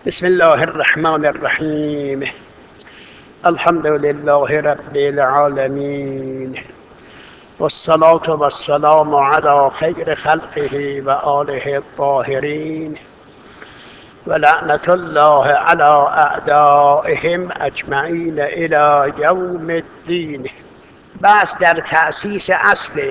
بسم الله الرحمن الرحیم. الحمد لله رب العالمین والصلاة والسلام على خیر خلقه و آله الطاهرین و لعنة الله على اعدائهم اجمعین الى یوم الدین. بحث در تأسیس اصل.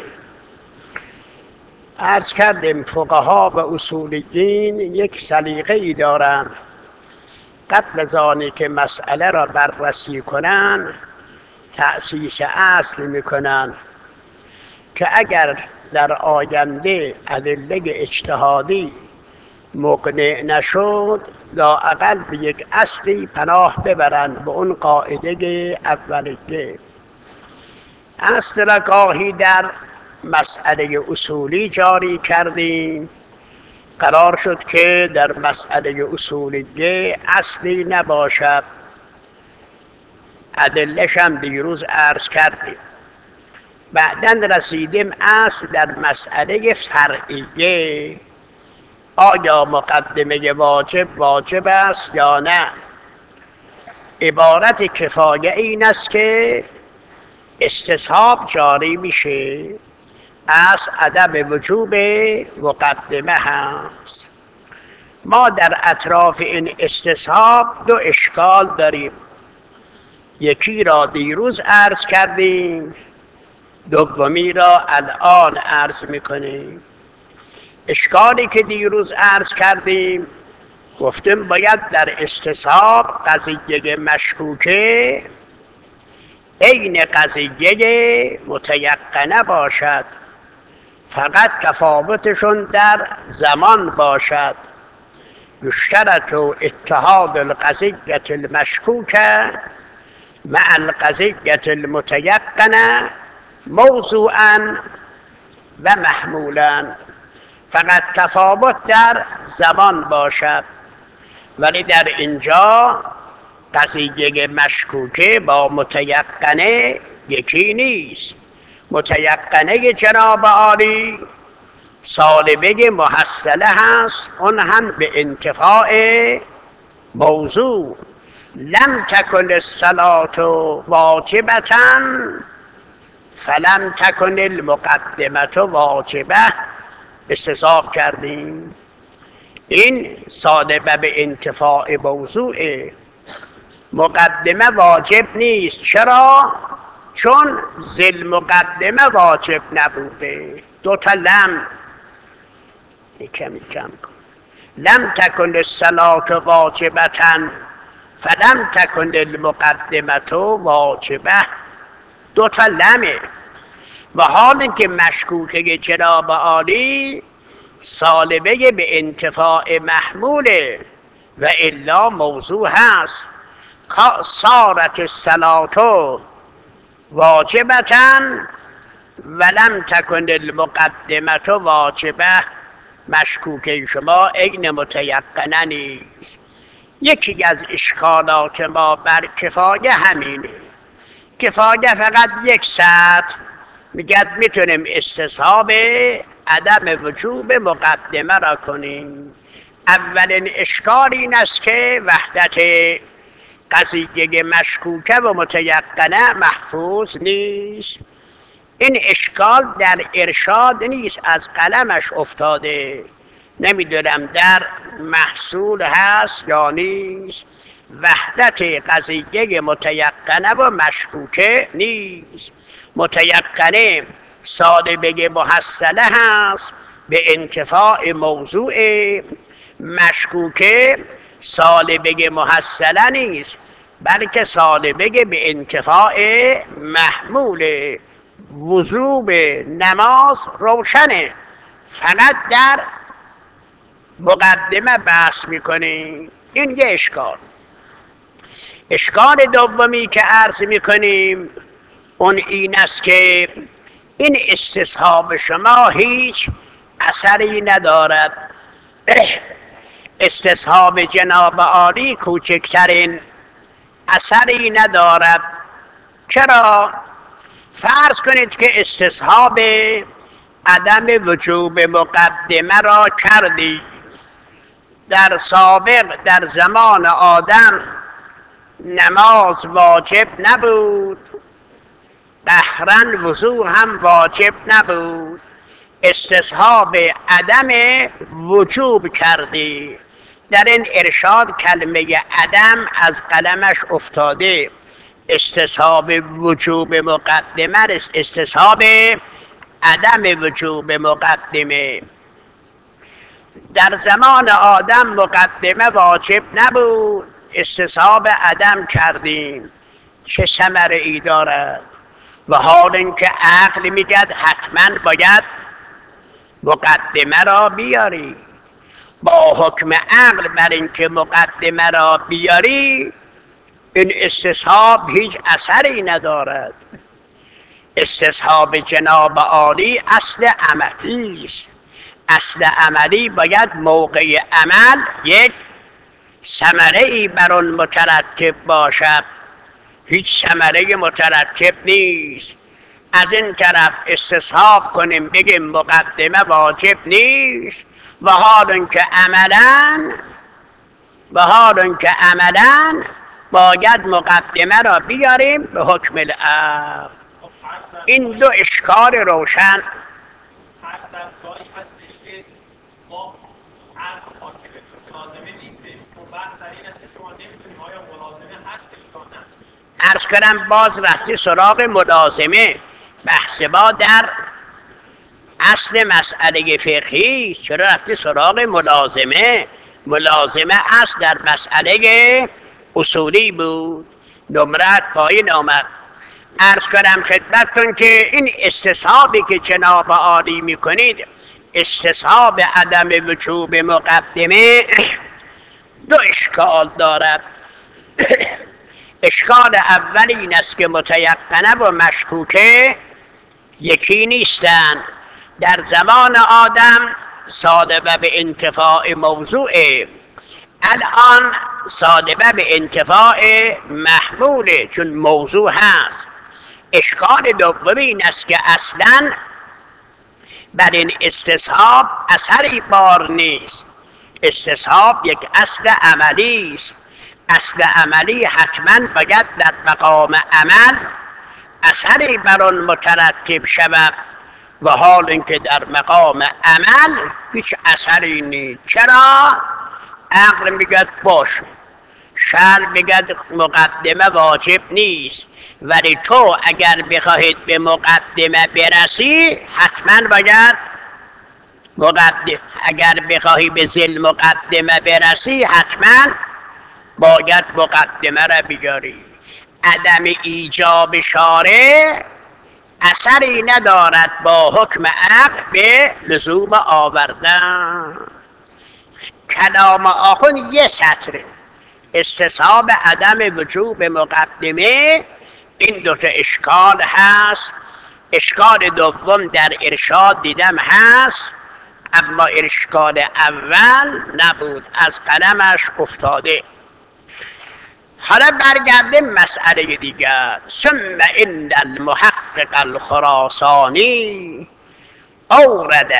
عرض کردیم فقها و اصولیین یک سلیقه‌ای دارند قبل از آنی که مسئله را بررسی کنند تأسیس اصل میکنند که اگر در آینده ادله اجتهادی مقنع نشد لااقل به یک اصلی پناه ببرند، به اون قاعده اولیه. اصل را گاهی در مسئله اصولی جاری کردیم. قرار شد که در مسئله اصولیه اصلی نباشد، ادله‌ش هم دیروز عرض کردیم. بعداً رسیدیم اصل در مسئله فرعیه، آیا مقدمه واجب است یا نه. عبارت کفایه این است که استصحاب جاری میشه، اصل عدم وجوب مقدمه هست. ما در اطراف این استصحاب دو اشکال داریم، یکی را دیروز عرض کردیم، دومی را الان عرض میکنیم. اشکالی که دیروز عرض کردیم گفتیم باید در استصحاب قضیه مشکوکه عین قضیه متیقنه باشد، فقط تفاوتشون در زمان باشد. یشترط اتحاد القضیة المشکوکه مع القضیة المتیقنه موضوعا و محمولا. فقط تفاوت در زمان باشد، ولی در اینجا قضیه مشکوکه با متیقنه یکی نیست. متیقنه جناب عالی سالبه محصله هست، اون هم به انتفاع موضوع. لم تکن الصلاة واجبة فلم تکن المقدمة واجبة. استصحاب کردیم، این سالبه به انتفاع موضوعه. مقدمه واجب نیست. چرا؟ چون ذل مقدمه واجب نبوده. دوتا لم کمی کم کن. لم تکن الصلاة واجبة فلم تکن المقدمة واجبة. دوتا لمه. و حال اینکه مشکوکه جناب عالی سالبه به انتفاع محموله و الا موضوع هست. صارت الصلاة واجبة ولم تکن المقدمة واجبة. مشکوکه شما عین متیقنه نیست. یکی از اشکالات ما بر کفایه همینه. کفایه فقط یک سطر میگد میتونیم استصحاب عدم وجوب مقدمه را کنیم. اولین اشکال این است که وحدت قضیه مشکوکه و متیقنه محفوظ نیست. این اشکال در ارشاد نیست، از قلمش افتاده. نمیدونم در محصول هست یا نیست. وحدت قضیه متیقنه و مشکوکه نیست. متیقنه سالبه محصله هست به انتفاع موضوع، مشکوکه سالبه محصله نیست بلکه سالبه به انتفاع محمول. وجوب نماز روشنه، فقط در مقدمه بحث میکنیم. این یه اشکال. اشکال دومی که عرض میکنیم اون این است که این استصحاب شما هیچ اثری ندارد. استصحاب جناب عالی کوچکترین اثری ندارد. چرا؟ فرض کنید که استصحاب عدم وجوب مقدمه را کردی، در سابق در زمان آدم نماز واجب نبود، قهرن وضو هم واجب نبود، استصحاب عدم وجوب کردی. در این ارشاد کلمه عدم از قلمش افتاده، استصحاب وجوب مقدمه است، استصحاب عدم وجوب مقدمه. در زمان آدم مقدمه واجب نبود، استصحاب عدم کردیم، چه ثمره ای دارد؟ و حال اینکه عقل میگد حتما باید مقدمه را بیاری، با حکم عقل بر اینکه مقدمه را بیاری این استصحاب هیچ اثری ندارد. استصحاب جناب عالی اصل عملی است. اصل عملی باید موقع عمل یک ثمره ای بر آن مترتب باشد، هیچ ثمره مترتب نیست. از این طرف استصحاب کنیم بگیم مقدمه واجب نیست، و حال اینکه عملاً باید مقدمه را بیاریم به حکم العقل. این دو اشکال روشن. عرض کنم باز رفتی سراغ ملازمه. بحث ما در اصل مسئله فقهی، چرا رفتی سراغ ملازمه؟ ملازمه اصل در مسئله اصولی بود، نمرت پایین آمد. عرض کنم خدمتتون که این استصحابی که جناب عالی میکنید، استصحاب عدم وجوب مقدمه، دو اشکال دارد. اشکال اول این است که متیقنه و مشکوکه یکی نیستند. در زمان آدم سالبه به انتفاع موضوعه، الان سالبه به انتفاع محموله چون موضوع هست. اشکال دومی این است که اصلا بر این استصحاب اثری بار نیست. استصحاب یک اصل عملی است. اصل عملی حتما باید در مقام عمل اثری بر آن مترتب شود، و حال اینکه در مقام عمل هیچ اثری نیست. چرا؟ عقل میگد باش، شرع میگد مقدمه واجب نیست، ولی تو اگر بخواهید به مقدمه برسی حتما باید اگر بخواهی به ذیل مقدمه برسی حتما باید مقدمه را بیاری. عدم ایجاب شارع اثری ندارد با حکم عقل به لزوم آوردن. کلام آخون یه سطره، استصحاب عدم وجوب مقدمه. این دوتا اشکال هست. اشکال دوم در ارشاد دیدم هست، اما اشکال اول نبود، از قلمش افتاده. حالا برگردیم مسئله دیگر. ثم ان المحقق الخراسانی اورد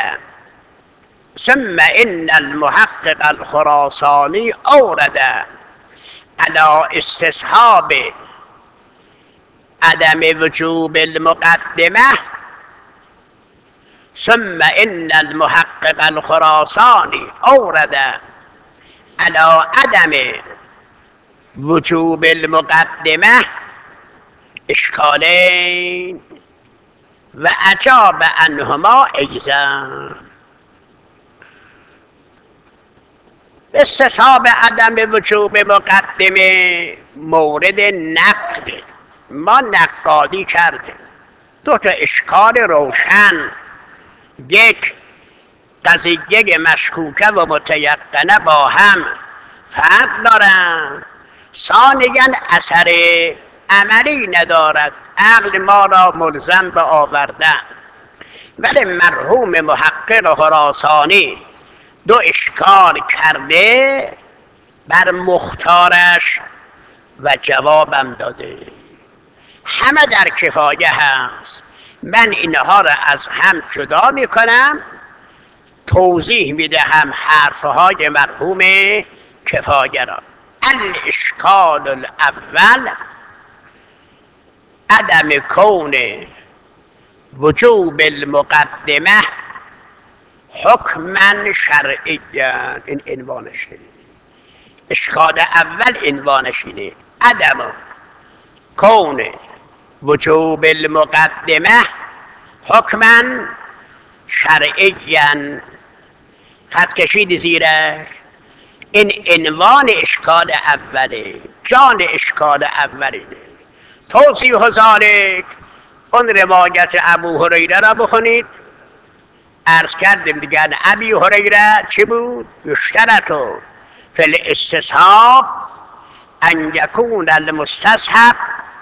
على استصحاب عدم وجوب المقدمه. ثم ان المحقق الخراسانی اورد على عدم وجوب المقدمه اشکالین و اجاب عنهما ایضا. استصحاب عدم وجوب مقدمه مورد نقد، ما نقادی کردیم. دو تا اشکال روشن، یک قضیه مشکوکه و متیقنه با هم فرق دارند، ثانیاً اثر عملی ندارد، عقل ما را ملزم به آوردن. ولی مرحوم محقق خراسانی دو اشکال کرده بر مختارش و جوابم داده. همه در کفایه هست. من اینها را از هم جدا میکنم توضیح میدهم حرفهای مرحوم کفایه را. الاشکال الاول عدم کون وجوب المقدمه حکما شرعیا. این عنوانشه. اشکال اول عنوانش اینه: عدم کون وجوب المقدمه حکما شرعیا. خط کشید زیرش. این عنوان اشکال اوله، جان اشکال اوله. توضیح ذالک، اون روایت ابو هریره را بخونید. عرض کردیم دیگر ابی هریره چی بود؟ یشترط فی الاستصحاب ان یکون المستصحب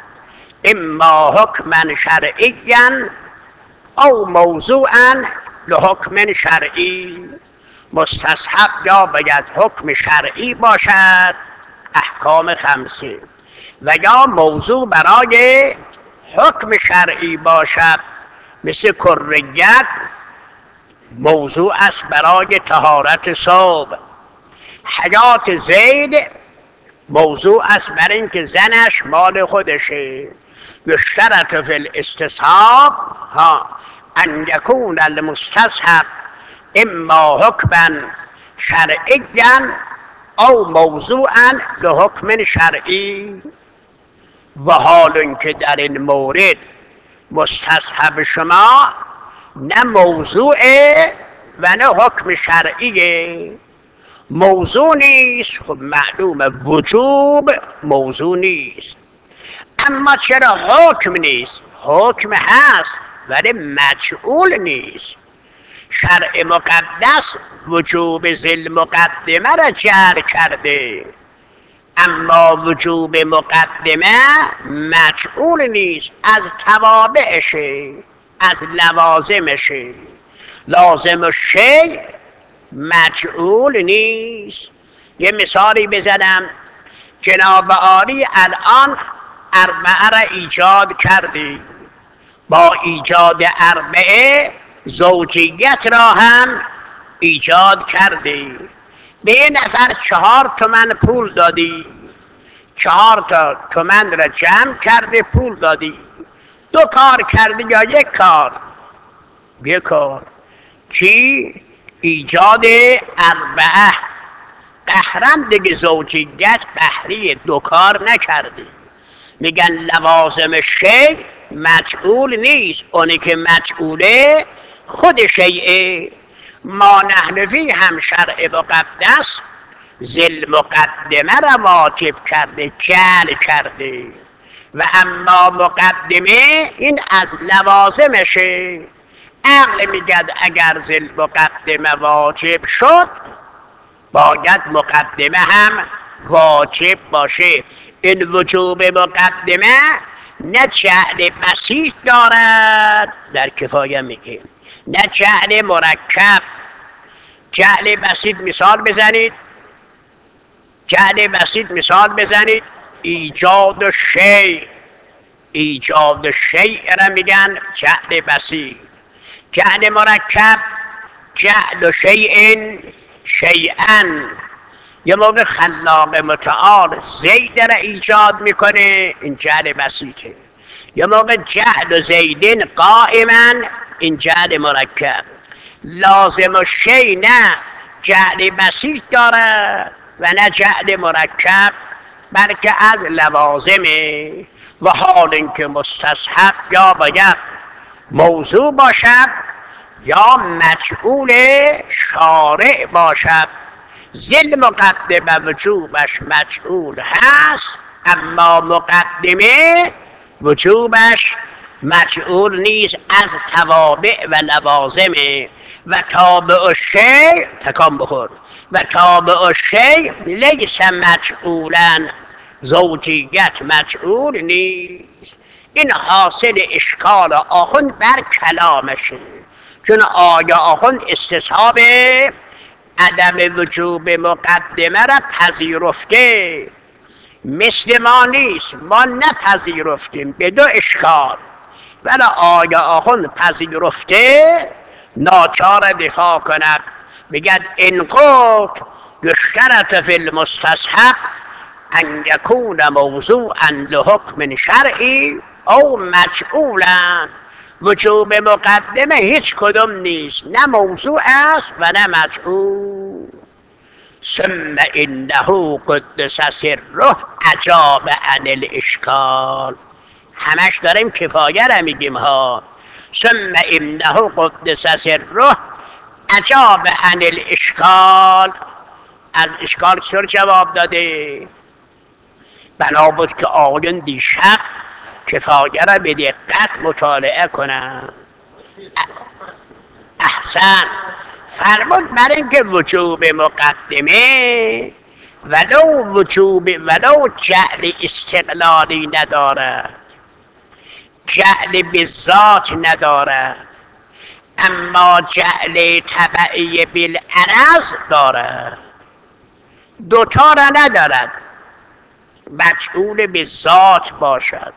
اما حکما شرعیا او موضوعا لحکم شرعی. مستصحب یا باید حکم شرعی باشد، احکام خمسه، و یا موضوع برای حکم شرعی باشد. مثل کریت موضوع است برای طهارت صبح. حیات زید موضوع است برای اینکه زنش مال خودشه. یشترط فی الاستصحاب ان یکون المستصحب اما حکما شرعیا او موضوعا لحکم شرعی. و حال اینکه در این مورد مستصحب شما نه موضوعه و نه حکم شرعیه. موضوع نیست، خب معلومه وجوب موضوع نیست. اما چرا حکم نیست؟ حکم هست ولی مجعول نیست. شرع مقدس وجوب ذی مقدمه را جعل کرده، اما وجوب مقدمه مجعول نیست، از توابعشه، از لوازمشه. لازم الشیء مجعول نیست. یه مثالی بزنم. جناب عالی الان اربعه را ایجاد کردی. با ایجاد اربعه زوجیت را هم ایجاد کردی. به یه نفر 4 تومن پول دادی. 4 تومن را جمع کرده پول دادی. 2 کار کردی یا 1 کار؟ 1 کار. چی؟ ایجاد اربعه. قهرم دیگه زوجیت بهری 2 کار نکردی. میگن لوازم شیء مجعول نیست، اونی که مجعوله خود شیء. ما نحنفی هم شرع مقدس ذی مقدمه را واجب کرده، جعل کرده، و اما مقدمه این از لوازمشه. عقل میگد اگر ذی مقدمه واجب شد باید مقدمه هم واجب باشه. این وجوب مقدمه نه جعل بسیط دارد، در کفایه میگه، نه جعل مرکب. جعل بسیط مثال بزنید. جعل بسیط مثال بزنید. ایجاد شیء. ایجاد شیء را میگن جعل بسیط. جعل مرکب جعل شیء شیئا. یه موقع خلاق متعال زید را ایجاد میکنه، این جعل بسیطه. یه موقع جعل زیدین قائما، این جعل مرکب. لازم الشیء نه جعل بسیط داره و نه جعل مرکب، بلکه از لوازمه. و حال اینکه مستصحب یا باید موضوع باشد یا مجعول شارع باشد. ذی مقدمه وجوبش مجعول هست، اما مقدمه وجوبش مجعول نیست، از توابع و لوازمه. و تابع الشیء تکان بخور. و تابع الشیء لیس مجعولا. زوجیت مجعول نیست. این حاصل اشکال آخوند بر کلامشه. چون آیا آخوند استصحاب عدم وجوب مقدمه را پذیرفته، مثل ما نیست. ما نپذیرفتیم به 2 اشکال، ولی آیا آخوند پذیرفته ناچار دفاع کند. بگد این قط یشترط فی المستصحب ان یکون موضوعا لحکم شرعی او مجعولا. وجوب مقدمه هیچ کدوم نیست، نه موضوع است و نه مجعول. ثم انه قدس سره اجاب عن الاشکال. همش داریم کفایه را میگیم ها. ثم انه قدس سره اجاب عن الاشکال. از اشکال چرا جواب داده؟ بنا بود که آقایون دیشب کفایه را به دقت مطالعه کنند. احسن. فرمود برای اینکه وجوب مقدمه ولو جعل استقلالی ندارد، جعل به ذات ندارد، اما جعل تبعی بالعرض دارد. دوتا را ندارد، مجعول به ذات باشد،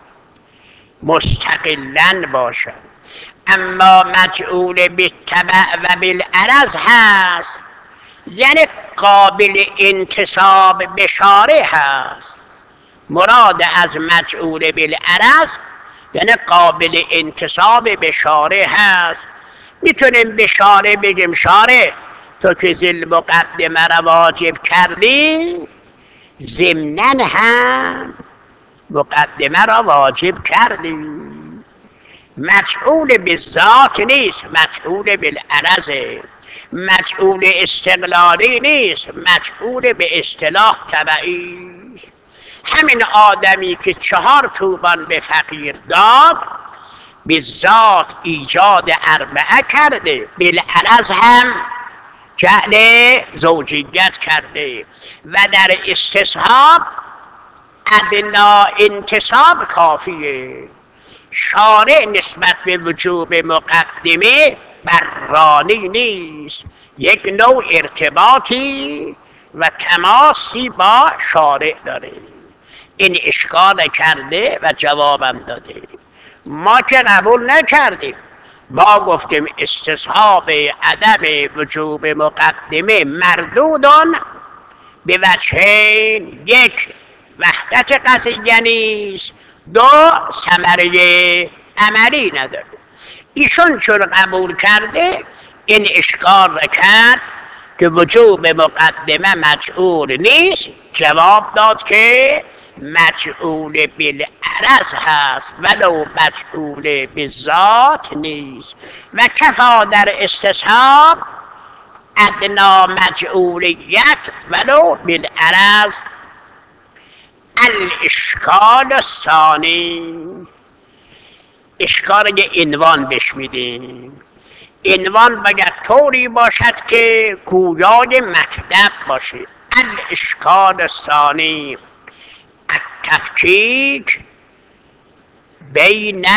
مستقلا باشد، اما مجعول بالتبع و بالعرض هست، یعنی قابل انتصاب به شارع هست. مراد از مجعول بالعرض یعنی قابل انتصاب به شارع هست. میتونیم به شارع بگیم شارع تو که ذی مقدمه را واجب کردی، ضمناً هم مقدمه را واجب کردی. مجعول به ذات نیست، مجعول بالعرض. مجعول استقلالی نیست، مجعول به اصطلاح تبعی. همین آدمی که 4 تومان به فقیر داد به ذات ایجاد اربعه کرده، بالعرض هم جعل زوجیت کرده و در استصحاب ادنا انتصاب کافیه. شارع نسبت به وجوب مقدمه برانی نیست، یک نوع ارتباطی و تماسی با شارع داره. این اشکال کرده و جوابم داده. ما که قبول نکردیم، ما گفتیم استصحاب عدم وجوب مقدمه مردودان به وجهین: یک، وحدت قضیه نیست، 2، ثمره عملی نداره. ایشون چون قبول کرده این اشکال را کرد که وجوب مقدمه مجعول نیست، جواب داد که مجعول بالعرض هست ولو مجعول بالذات نیست. و کفا در استصحاب ادنا مجعولیت ولو بالعرض. الاشکال الثانی، اشکال عنوان بهش میدیم. عنوان باید طوری باشد که گویای مطلب باشه. الاشکال الثانی التفکیک بین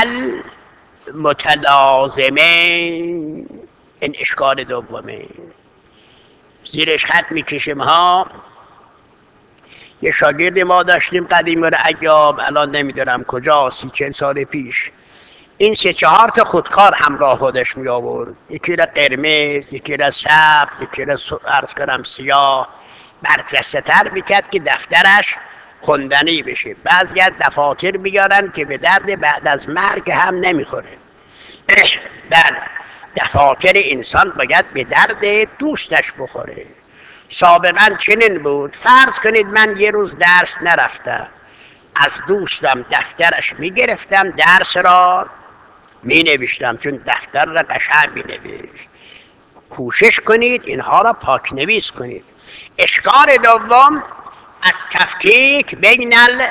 المتلازمین. این اشکال دومه. زیرش خط میکشیم ها. یه شاگرد ما داشتیم قدیم ایام، الان نمیدونم کجا، 30-40 سال پیش. این 3-4 تا خودکار همراه خودش می آورد. یکی را قرمز، یکی را سبز، یکی را عرض کنم سیاه. برجسته تر میکرد که دفترش خوندنی بشه. بعضی از دفاتر بیارن که به درد بعد از مرگ هم نمیخوره. بله، دفاتر انسان باید به درد دوستش بخوره. سابقا چنین بود. فرض کنید من یه روز درس نرفتم، از دوستم دفترش میگرفتم، درس را می نوشتم، چون دفتر را قشنگ می نوشت. کوشش کنید اینها را پاک نویس کنید. اشکال دوم التفکیک بین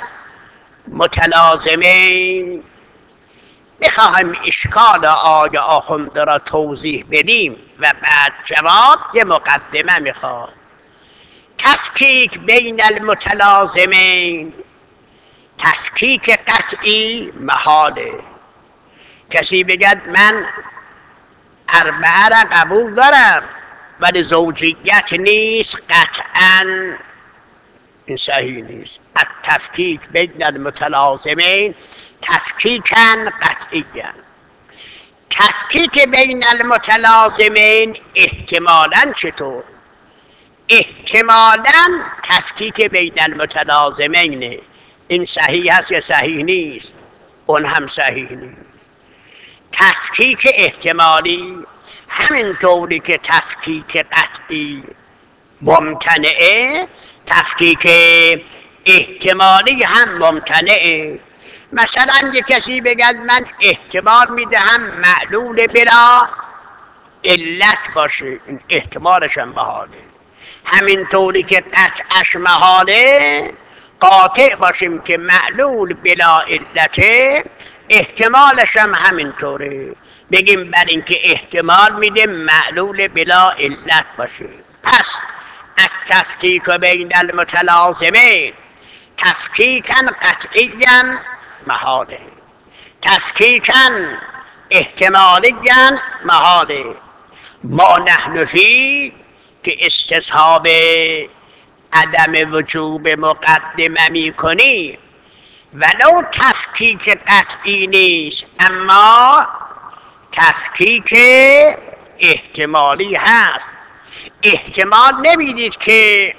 المتلازمین. میخواهم اشکال آقای آخونده را توضیح بدیم و بعد جواب یه مقدمه میخواد. تفکیک بین المتلازمین، تفکیک قطعی محاله. کسی بگد من اربعه را قبول دارم ولی زوجیت نیست، قطعا این صحیح نیست. التفکیک بین المتلازمین تفکیکا قطعیا. تفکیک بین المتلازمین احتمالاً چطور؟ احتمالاً تفکیک بین المتلازمین این صحیح هست یا صحیح نیست؟ اون هم صحیح نیست. تفکیک احتمالی همینطوری که تفکیک قطعی ممتنعه، تفکیک احتمالی هم ممتنعه. مثلا یک کسی بگد من احتمال میدهم معلول بلا علت باشه، این احتمالش هم محاله. همینطوری که قطعش محاله، قاطع باشیم که معلول بلا علته، احتمالش هم همینطوره. بگیم بر اینکه احتمال میده معلول بلا علت باشه. پس التفکیک بین المتلازمین تفکیکا قطعیا محاله، تفکیکا احتمالیا محاله. ما نحن فی که استصحاب عدم وجوب مقدمه میکنی، ولو تفکیک قطعی نیست اما تفکیک احتمالی هست. احتمال نمیدید که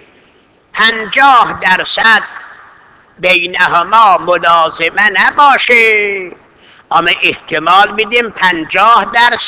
50% بینهما ملازمه نباشه، اما احتمال میدیم 50%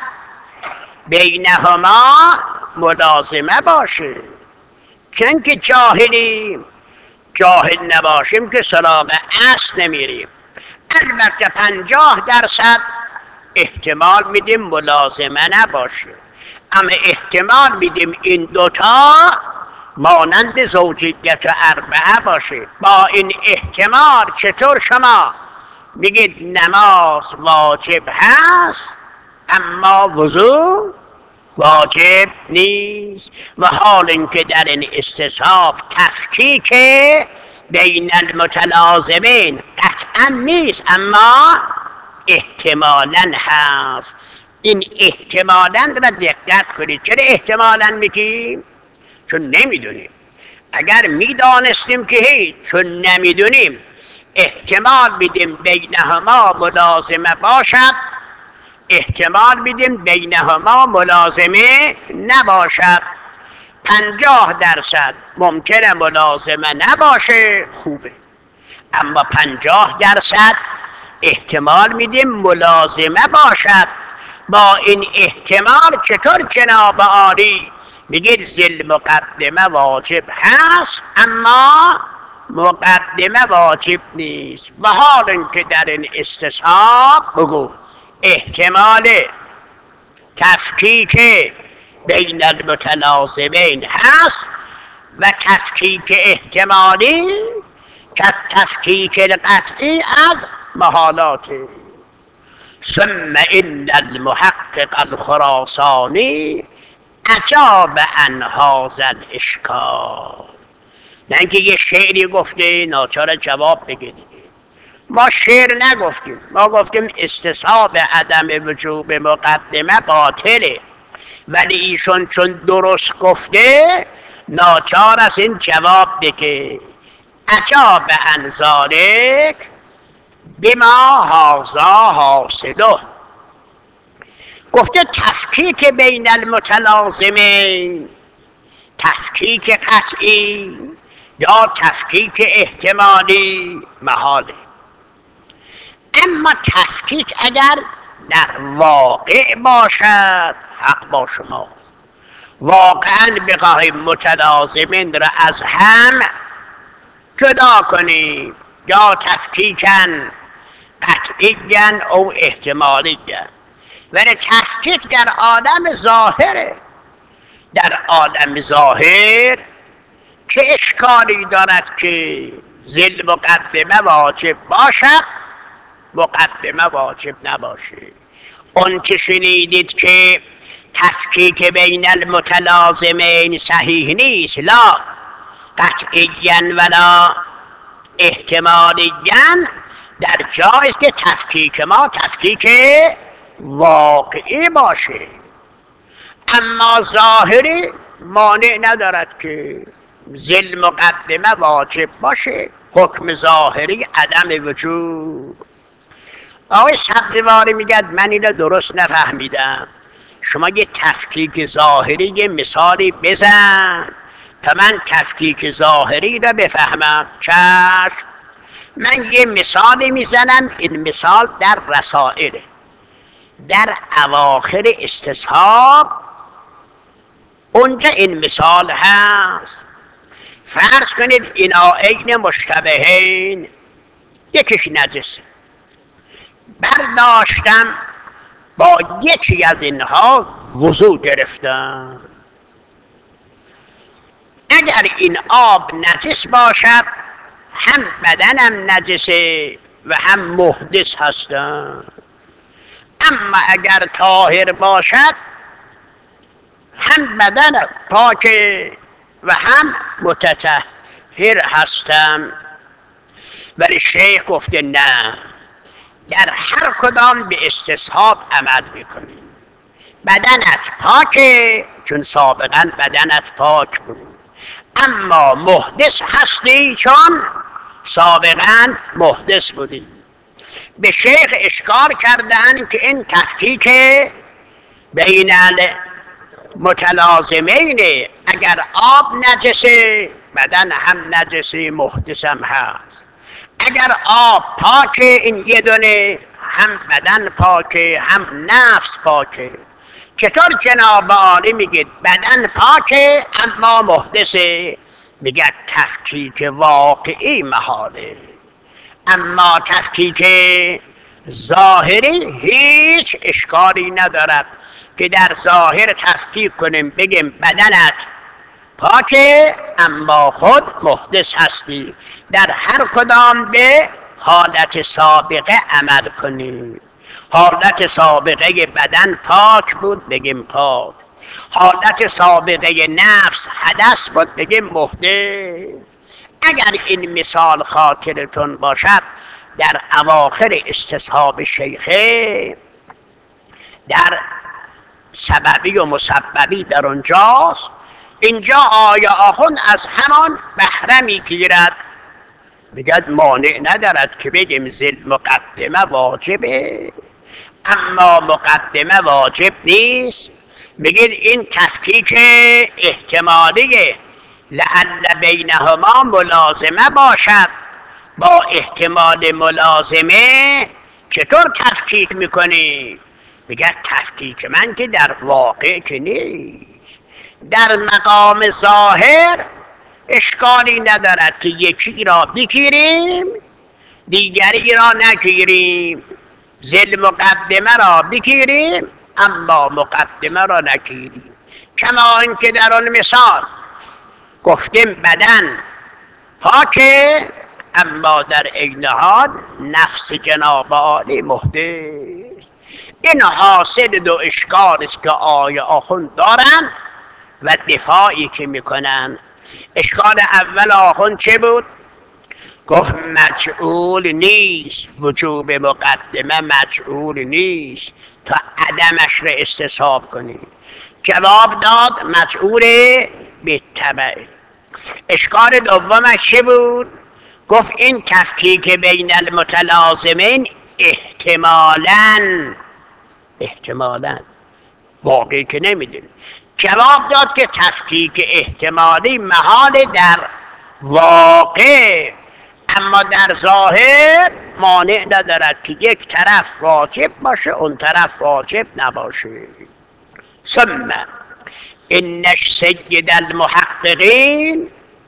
بینهما ملازمه باشه. چون که جاهلیم، جاهل نباشیم که سراغ اصل نمیریم. البته 50% احتمال میدیم ملازمه نباشه، اما احتمال میدیم این دوتا مانند زوجیت اربعه باشه. با این احتمال چطور شما میگید نماز واجب هست اما وضو واجب نیست؟ و حال اینکه در این استصحاب تفکیک بین المتلازمین قطعا نیست اما احتمالاً هست. این احتمالاً را دقت کنید. چرا احتمالاً میگیم؟ چون نمیدونیم. اگر میدانستیم که هیچ، چون نمیدونیم احتمال میدیم بینهما ملازمه باشد، احتمال میدیم بینهما ملازمه نباشد. 50% ممکنه ملازمه نباشه، خوبه، اما 50% احتمال میدیم ملازمه باشد. با این احتمال چطور جناب عالی میگید ذل مقدمه واجب هست اما مقدمه واجب نیست؟ و حال اینکه در این استصحاب بگو احتمال تفکیک بین المتلازمین هست و تفکیک احتمالی که تفکیک القطعی از محالات. ثم ان المحقق الخراسانی اجاب عن هذا الاشکال. نه اینکه یه شعری گفته ناچار جواب بگه. ما شعر نگفتیم، ما گفتیم استصحاب عدم وجوب مقدمه باطله، ولی ایشون چون درست گفته ناچار است این جواب بگه. اجاب عن ذلک بما هذا حاصله. گفته تفکیک بین المتلازمین، تفکیک قطعی یا تفکیک احتمالی محاله، اما تفکیک اگر در واقع باشد حق با شماست. واقعا بخواهیم متلازمین را از هم جدا کنیم، یا تفکیکن قطعیًا او احتمالیًا، ولی تفکیک در عالم ظاهره. در عالم ظاهر چه اشکالی دارد که ذل مقدمه واجب باشد مقدمه واجب نباشه؟ اون که شنیدید که تفکیک بین المتلازمین صحیح نیست، لا قطعیًا ولا احتمالیًا، در جایست که تفکیک ما تفکیک واقعی باشه. اما ظاهری مانع ندارد که ذل مقدمه واجب باشه. حکم ظاهری عدم وجوب. آقای سبزواری میگد من اینو درست نفهمیدم، شما یه تفکیک ظاهری یه مثالی بزن تا من تفکیک ظاهری را بفهمم. چشم، من یه مثالی میزنم. این مثال در رسائله، در اواخر استصحاب اونجا این مثال هست. فرض کنید اینائین مشتبهین، یکیش نجسه، برداشتم با یکی از اینها وضو گرفتم. اگر این آب نجس باشد هم بدنم نجسه و هم محدث هستم، اما اگر طاهر باشد هم بدنم پاکه و هم متطهر هستم. ولی شیخ گفته نه، در هر کدام به استصحاب عمل میکنی. بدنت پاکه چون سابقا بدنت پاک بود، اما محدث هستی چون سابقا محدث بودی. به شیخ اشکال کردن که این تفکیک بین متلازمین، اگر آب نجسه بدن هم نجسه محدث هم هست، اگر آب پاکه این یه دونه هم بدن پاکه هم نفس پاکه. چطور جناب عالی میگید بدن پاکه اما محدثه؟ میگه تفکیک واقعی محاله، اما تفکیک ظاهری هیچ اشکالی ندارد که در ظاهر تفکیک کنیم بگیم بدنت پاکه اما خود محدث هستی. در هر کدام به حالت سابقه عمل کنیم. حالت سابقه بدن پاک بود بگیم پاک، حالت سابقه نفس حدث بود بگیم محدث. اگر این مثال خاطرتون باشد در اواخر استصحاب شیخه در سببی و مسببی در اونجاست. اینجا آیه آخوند از همان بهره میگیرد، میگد مانع ندارد که بگیم زل مقدمه واجبه اما مقدمه واجب نیست. میگید این تفکیک احتمالیه، لعل بینهما ملازمه باشد. با احتمال ملازمه چطور تفکیک میکنی؟ میگه تفکیک من که در واقع که نیست. در مقام ظاهر اشکالی ندارد که یکی را بگیریم دیگری را نگیریم، زل مقدمه را بگیریم اما مقدمه را نگیریم. کما اینکه در آن مثال گفتیم بدن پاکه اما در عین حال نفس جناب عالی محدث. این حاصل دو اشکال است که آیه آخوند دارن و دفاعی که میکنن. اشکال اول آخوند چه بود؟ گفت مجعول نیست، وجوب مقدمه مجعول نیست تا عدمش را استصحاب کنی. جواب داد مجعول بالطبع. اشکال دومش چه بود؟ گفت این تفکیک بین المتلازمین احتمالاً واقعی که نمیدونیم. جواب داد که تفکیک احتمالی محال در واقع، اما در ظاهر مانع ندارد که یک طرف واجب باشه اون طرف واجب نباشه. ثم انش سید المحققین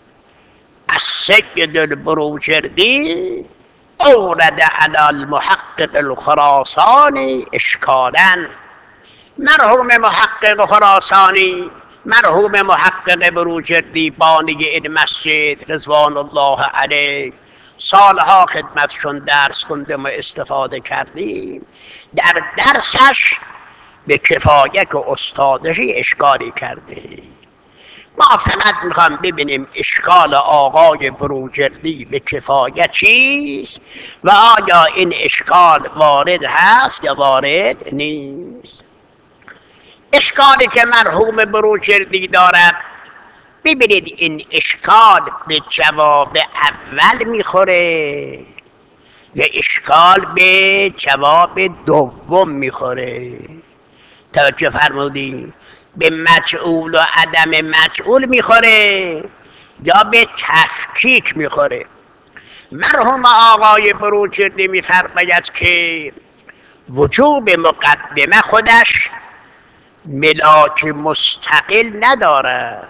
السید البروجردی اورد علی المحقق الخراسانی اشکالا. مرحوم محقق خراسانی، مرحوم محقق بروجردی بانی این مسجد رضوان الله علیه، سالها خدمتشون درس خوندم و استفاده کردیم. در درسش به کفایت و استادشی اشکالی کرده. ما فقط میخوام ببینیم اشکال آقای بروجردی به کفایت چیست و آیا این اشکال وارد هست یا وارد نیست. اشکالی که مرحوم بروجردی دارد، ببینید این اشکال به جواب اول میخوره. یه اشکال به جواب دوم میخوره. توجه فرمودی؟ به مجعول و عدم مجعول میخوره یا به تفکیک میخوره؟ مرحوم آقای بروجردی میفرماید که وجوب مقدمه خودش ملاک مستقل نداره،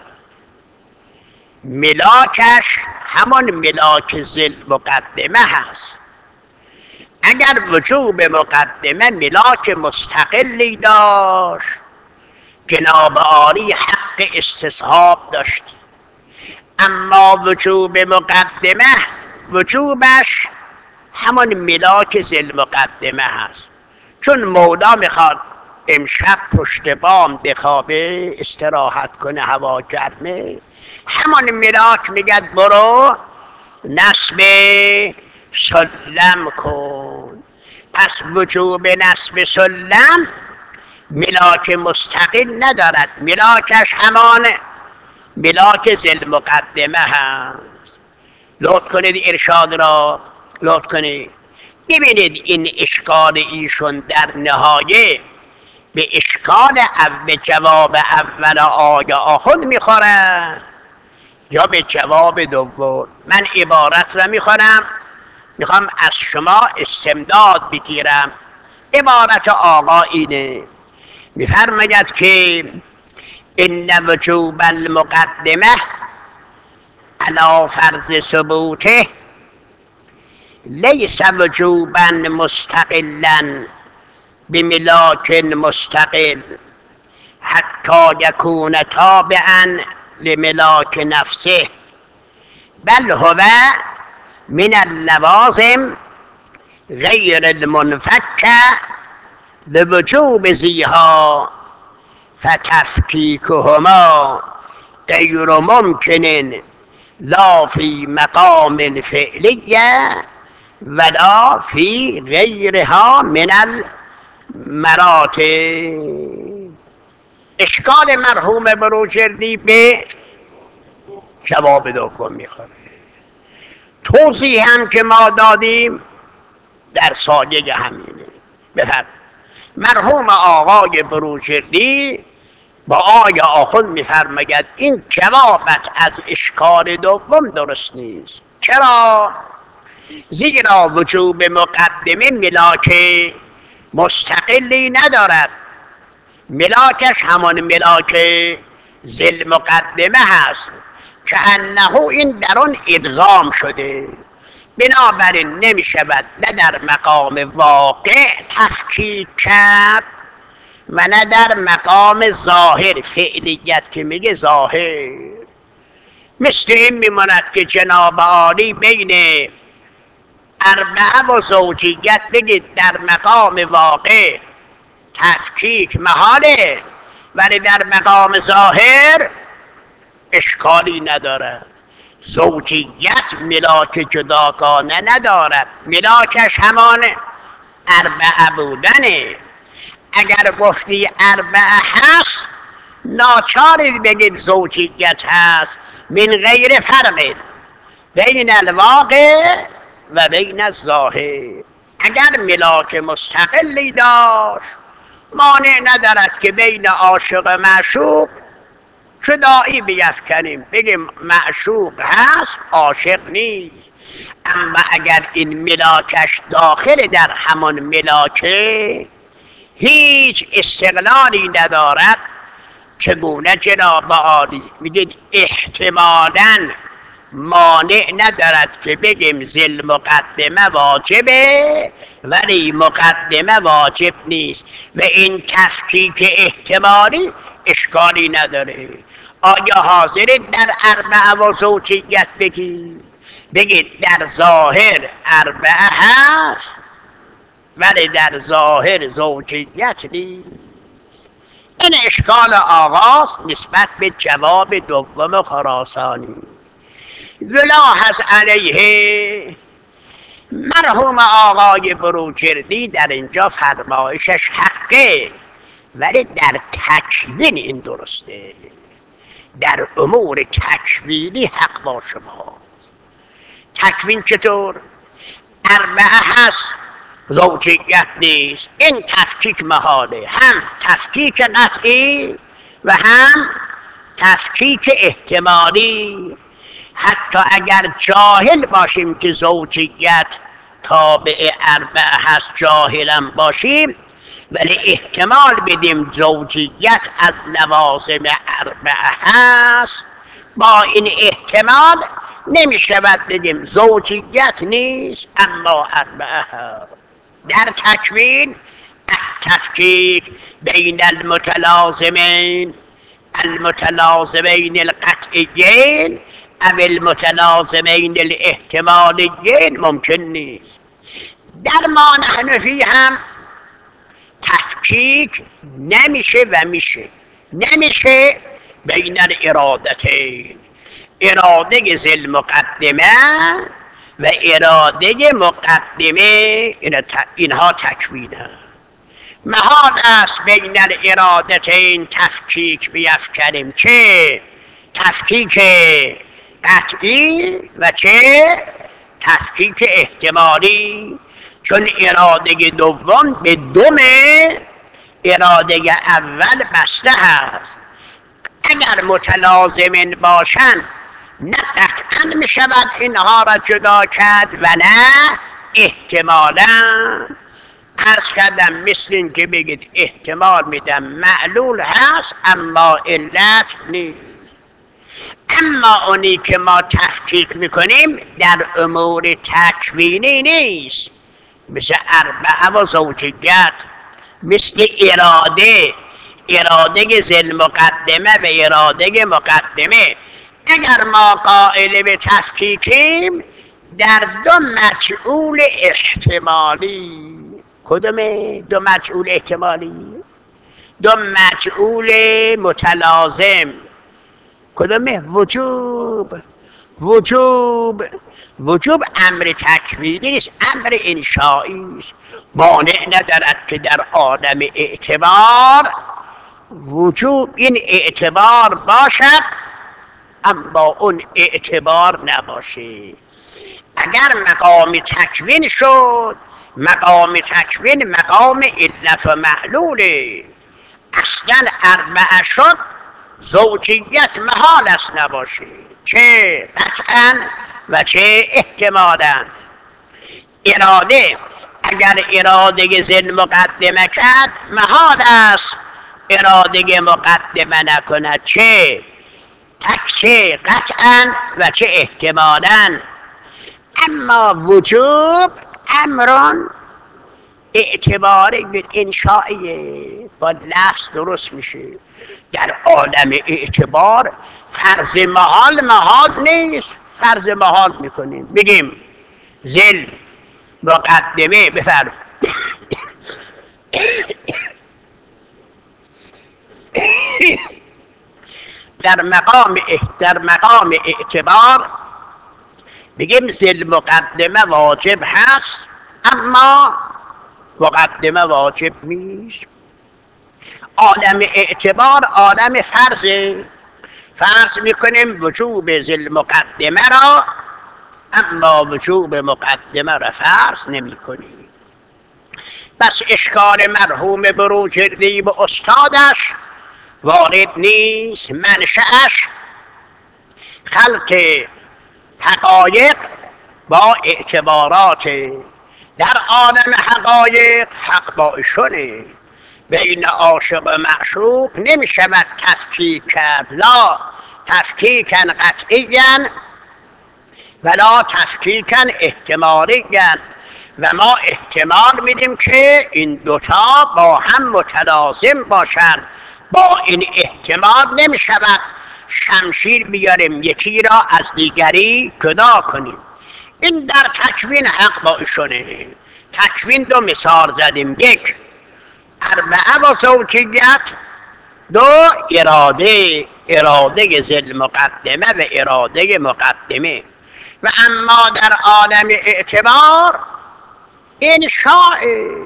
ملاکش همان ملاک ذل مقدمه هست. اگر وجوب مقدمه ملاک مستقلی داشت، جناب عالی حق استصحاب داشت، اما وجوب مقدمه وجوبش همان ملاک ذل مقدمه هست. چون مولا میخواد امشب پشت بام بخوابه، استراحت کنه، هوا گرمه، همان ملاک میگد برو نصب سلم کن. پس وجوب نصب سلم ملاک مستقل ندارد، ملاکش همان ملاک ذل مقدمه هست. لطف کنید ارشاد را لطف کنید ببینید این اشکال ایشون در نهایه به اشکال به جواب اول آیه آخوند میخوره یا به جواب دوم. من عبارت را میخوام از شما استمداد بگیرم. عبارت آقا اینه، میفرماید که ان وجوب المقدمه علی فرض ثبوته لیس وجوبا مستقلا بملاک مستقل حتی یکون تابعا لملاک نفسه، بل هو من اللوازم غیر المنفک لوجوب زیها فتفکیکهما غیر ممکن لا فی مقام فعلیه ولا فی غیرها من المراتب. اشکال مرحوم بروجردی به جواب دوم میخوره. توضیح هم که ما دادیم در سایه همینه. بفرد مرحوم آقای بروجردی با آیه آخوند میفرماید این جوابت از اشکال دوم درست نیست. چرا؟ زیرا وجوب مقدمه ملاک مستقلی ندارد، ملاکش همان ملاک ذل مقدمه هست که انه این در آن ادغام شده، بنابراین نمی شود نه در مقام واقع تفکیک کرد و نه در مقام ظاهر فعلیت که میگه ظاهر. مثل این میماند که جناب عالی بین اربعه و زوجیت بگید در مقام واقع تفکیک محاله، ولی در مقام ظاهر اشکالی نداره. زوجیت ملاک جداگانه ندارد، ملاکش همان اربعه بودنه. اگر گفتی اربعه هست ناچاری بگید زوجیت هست، من غیر فرق بین الواقع و بین الظاهر. اگر ملاک مستقلی داشت مانع ندارد که بین عاشق و معشوق جدایی بیفکنیم، بگیم معشوق هست عاشق نیست. اما اگر این ملاکش داخل در همان ملاکه هیچ استقلالی ندارد، چگونه جناب عالی میگید احتمالاً مانع ندارد که بگیم ذل مقدمه واجبه ولی مقدمه واجب نیست و این تفکیک احتمالی اشکالی نداره. آیا حاضرید در اربعه و زوجیت بگید در ظاهر اربعه هست ولی در ظاهر زوجیت نیست؟ این اشکال آغاز نسبت به جواب دوم خراسانی. یلاحظ علیه مرحوم آقای بروجردی در اینجا فرمایشش حقه ولی در تکوین این درسته، در امور تکوینی حق با شماست. تکوین چطور؟ اربعه هست زوجیت نیست. این تفکیک محاله، هم تفکیک قطعی و هم تفکیک احتمالی. حتی اگر جاهل باشیم که زوجیت تابع اربعه هست، جاهلم باشیم، ولی احتمال بدیم زوجیت از لوازم اربعه هست، با این احتمال نمی شود بگیم زوجیت نیست اما اربعه هست. در تکوین التفکیک بین المتلازمین القطعیین او المتلازمین الاحتمالیین ممکن نیست. در ما نحنفی هم تفکیک نمیشه و میشه. نمیشه بین الارادتین، اراده ذی مقدمه و اراده مقدمه، اینها تکوینه. محال است بین الارادتین تفکیک بیفکنیم، چه تفکیک قطعی و چه تفکیک احتمالی، چون اراده دوم به دم اراده اول بسته هست. اگر متلازمین باشند نه قطعا می شود اینها را جدا کرد و نه احتمالا. عرض کردم مثل این که بگید احتمال میدم معلول هست اما علت نیست. اما اونی که ما تفکیک میکنیم در امور تکوینی نیست، مثل اربعه و زوجیت، مثل اراده ذی مقدمه و اراده مقدمه. اگر ما قائل به تفکیکیم در دو مجعول احتمالی. کدومه دو مجعول احتمالی؟ دو مجعول متلازم. کدومه؟ وجوب امر تکوینی نیست، امر انشایی است. مانع ندارد که در عالم اعتبار وجوب این اعتبار باشد اما اون اعتبار نباشه. اگر مقام تکوین شد، مقام تکوین مقام علت و معلوله. اصلا اربعه شد زوجیت محال است نباشه، چه قطعا و چه احتمالا. اراده اگر اراده ذی مقدمه کرد محال است اراده مقدمه نکند، چه قطعا و چه احتمالا. اما وجوب امران اعتباری انشائیه، با لفظ درست میشه. در عالم اعتبار فرض محال نیست، فرض محال میکنیم، بگیم ذل مقدمه بفرم در مقام اعتبار بگیم ذل مقدمه واجب هست اما مقدمه واجب نیست. عالم اعتبار عالم فرضه، فرض میکنیم وجوب ذل مقدمه را اما وجوب مقدمه را فرض نمی کنیم. بس اشکال مرحوم بروجردی به استادش وارد نیست، منشأش خلق حقایق با اعتبارات. در عالم حقایق حق با ایشونه، بین عاشق و معشوق نمی شود تفکیک کرد، لا تفکیکا قطعیا ولا تفکیکا احتمالیا. و ما احتمال میدیم که این دوتا با هم متلازم باشند. با این احتمال نمی شود شمشیر بیاریم یکی را از دیگری جدا کنیم. این در تکوین حق با ایشونه. تکوین دو مثال زدیم، یک اربعه و زوجیت، دو اراده ذی مقدمه و اراده مقدمه. و اما در عالم اعتبار انشاء.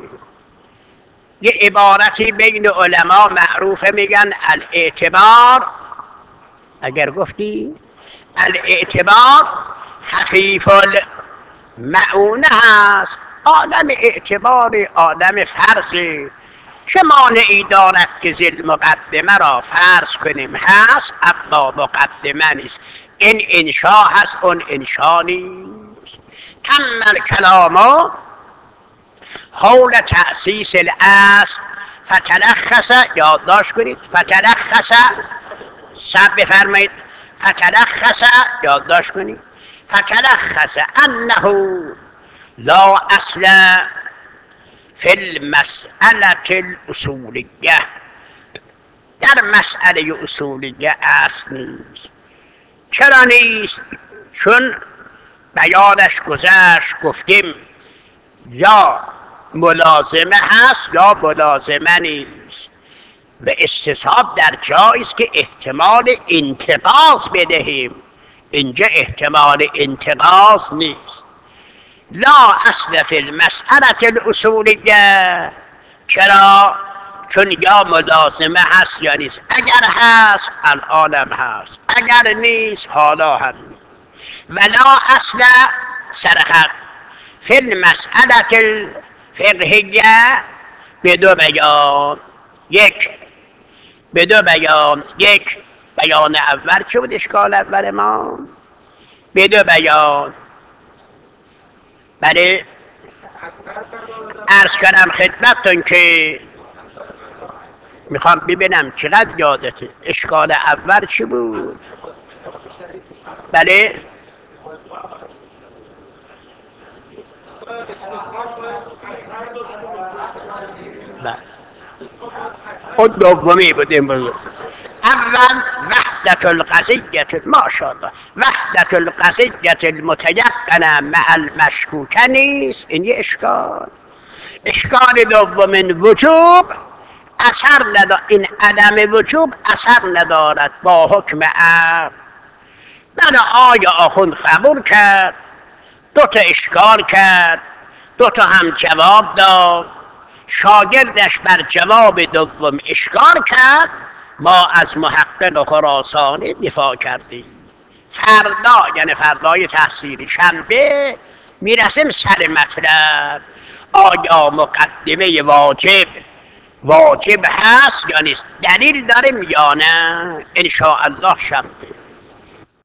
یه عبارتی بین علما معروفه میگن الاعتبار، اگر گفتی الاعتبار خفیف معونه هست، عالم اعتبار، عالم فرضی. چه مانعی دارد که زل مقدمه را فرض کنیم هست، اما مقدمه نیست. این انشا هست، اون انشا نیست. تم الکلام حول تأسیس الاصل فتلخص، یادداشت کنید، فتلخص، سب بفرمایید، فتلخص، یادداشت کنید، فتلخص انه لا اصل فی المسئله الاصولیه، در مسئله اصولیه اصل نیست. چرا نیست؟ چون بیانش گذشت، گفتیم یا ملازمه هست یا ملازمه نیست. و استصحاب در جایی است که احتمال انتقاض بدهیم، اینجا احتمال انتقاض نیست. لا اصل فی المسئله الاصولیه، چرا؟ چون یا ملازمه هست یا نیست. اگر هست الانم هست، اگر نیست حالا هم نیست. ولا اصل سرخط فی المسئله الفقهیه به دو بیان. یک، به دو بیان. یک بیان اول چه بود؟ اشکال اول ما به دو بیان. بله، عرض کردم خدمتتون که میخوام ببینم چقدر یادته. اشکال اول چی بود؟ بله، اون دومی بود. این بود اول وحدت القضیه، ماشاءالله، وحدت القضیه المتیقنه مع المشکوکه نیست. این یه اشکال. اشکال دوم وجوب اثر ندارد، این عدم وجوب اثر ندارد با حکم عقل. بله، آیا آخوند قبول کرد، دو تا اشکال کرد، دو تا هم جواب داد، شاگردش بر جواب دوم اشکال کرد، ما از محقق خراسانی دفاع کردیم. فردا، یعنی فردای تحصیلی شنبه، میرسیم سر مطلب. آیا مقدمه واجب هست یا نیست؟ دلیل داریم یا نه؟ انشاءالله شنبه.